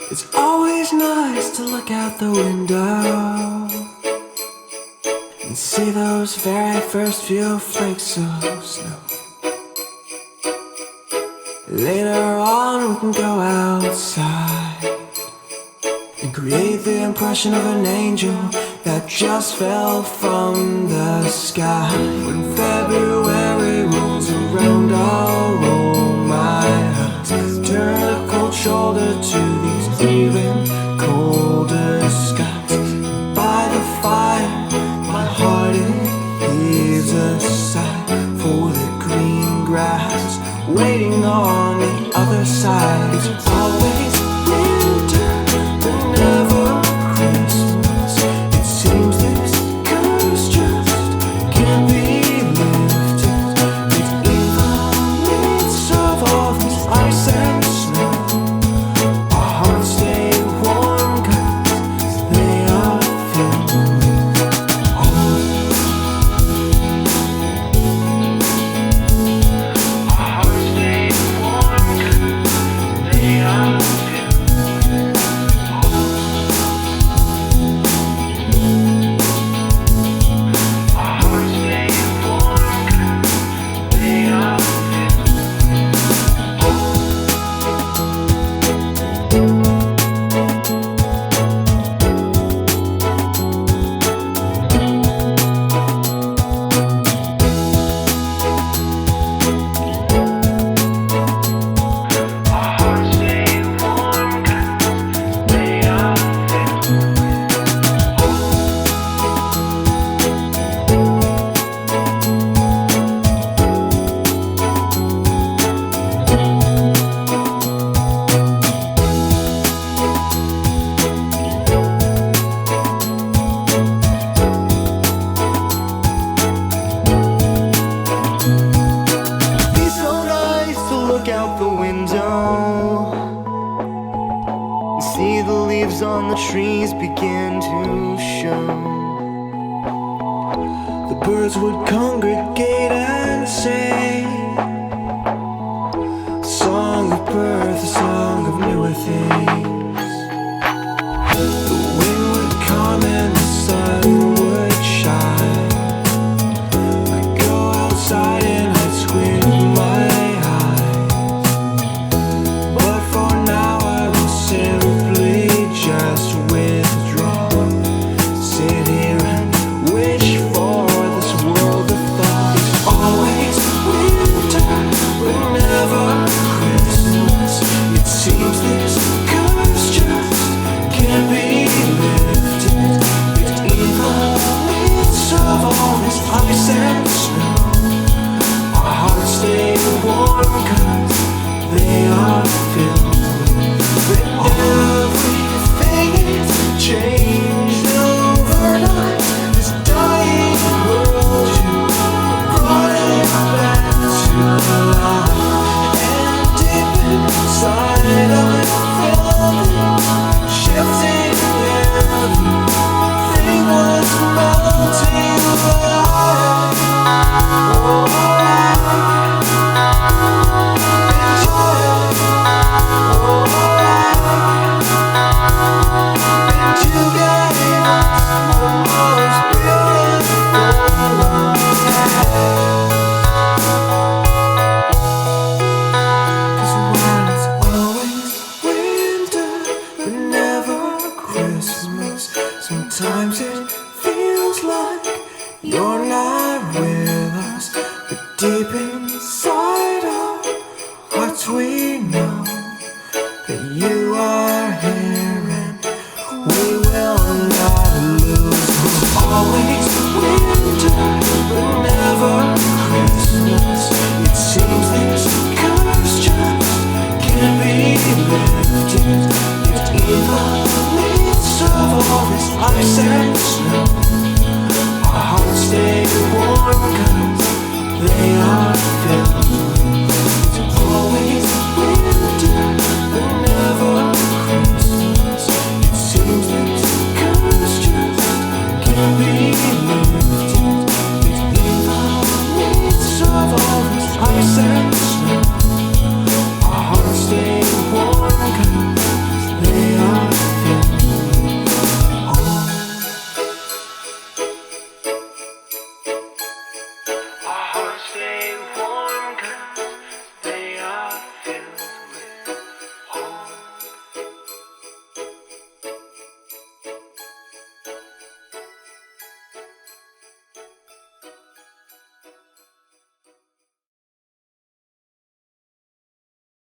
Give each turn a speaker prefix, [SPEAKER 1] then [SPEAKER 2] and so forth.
[SPEAKER 1] It's always nice to look out the window and see those very first few flakes of snow. Later on we can go outside and create the impression of an angel that just fell from the sky. When February rolls around, I'll roll my eyes, turn a cold shoulder to these even colder skies. By the fire, my heart it heaves a sigh for the green grass waiting on the other side. It's always winter, but never Christmas. It seems this curse just can't be lifted. It's in the midst of all this ice and snow. Our hearts stay warm 'cause they are filled with hope. Our hearts stay warm 'cause they are filled with hope. Our hearts stay warm 'cause they are filled with hope. Our hearts stay warm 'cause they are filled with hope. Be so nice to look out the window and see the leaves on the trees begin to show. The birds would congregate and say a song of birth, a song of newer things. The wind would come and the sun would shine. I'd go outside and I'd squint my eyes, but for now I will simply just withdraw. Sit here and wish for this world of thought. It's always winter, but never Christmas. It seems this curse just can't be lifted. It's in the midst of all this ice and snow. Our hearts stay warm 'cause they are filled with everything is changed overnight. This dying world, you brought it back to life. And deep inside I felt it shifting. Everything was melting away. Sometimes it feels like you're not with us, but deep inside our hearts we know that you are here and we will not lose. It's always winter, but never Christmas. It seems this curse just can't be lifted. It's in the midst of all this ice and snow. Our hearts stay warm 'cause they are filled